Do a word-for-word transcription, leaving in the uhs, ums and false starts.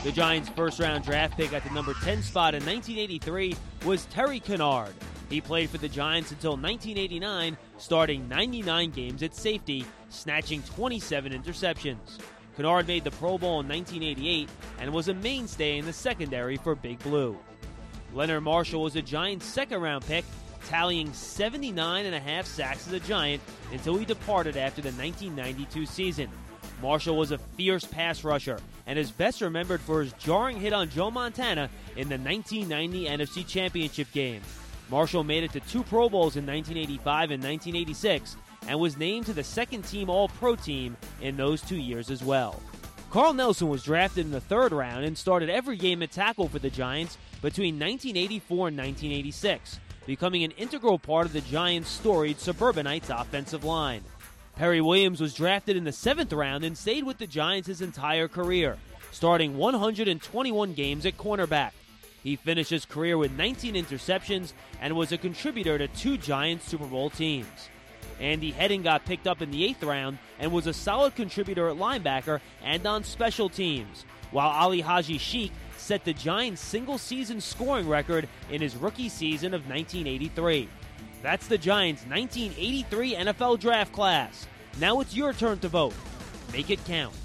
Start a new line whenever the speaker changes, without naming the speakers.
The Giants' first-round draft pick at the number ten spot in nineteen eighty-three was Terry Kennard. He played for the Giants until nineteen eighty-nine, starting ninety-nine games at safety, snatching twenty-seven interceptions. Kennard made the Pro Bowl in nineteen eighty-eight and was a mainstay in the secondary for Big Blue. Leonard Marshall was a Giants' second-round pick, tallying seventy-nine and a half sacks as a Giant until he departed after the nineteen ninety-two season. Marshall was a fierce pass rusher and is best remembered for his jarring hit on Joe Montana in the nineteen ninety N F C Championship game. Marshall made it to two Pro Bowls in nineteen eighty-five and nineteen eighty-six and was named to the second-team All-Pro team in those two years as well. Carl Nelson was drafted in the third round and started every game at tackle for the Giants between nineteen eighty-four and nineteen eighty-six, becoming an integral part of the Giants' storied Suburbanites offensive line. Perry Williams was drafted in the seventh round and stayed with the Giants his entire career, starting one hundred twenty-one games at cornerback. He finished his career with nineteen interceptions and was a contributor to two Giants Super Bowl teams. Andy Hedding got picked up in the eighth round and was a solid contributor at linebacker and on special teams, while Ali Haji Sheikh set the Giants' single-season scoring record in his rookie season of nineteen eighty-three. That's the Giants' nineteen eighty-three N F L Draft class. Now it's your turn to vote. Make it count.